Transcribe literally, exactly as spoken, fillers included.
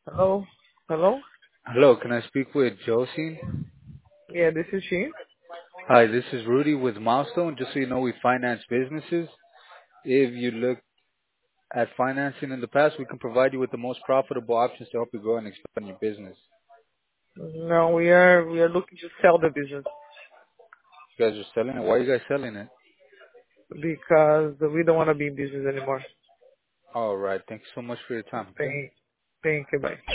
Hello? Hello? Hello, can I speak with Josie? Yeah, this is she. Hi, this is Rudy with Milestone. Just so you know, we finance businesses. If you look at financing in the past, we can provide you with the most profitable options to help you grow and expand your business. No, we are we are looking to sell the business You guys are selling it. Why are you guys selling it? because we don't want to be in business anymore. All right. Thank you so much for your time. Okay. Thank, thank you. Bye.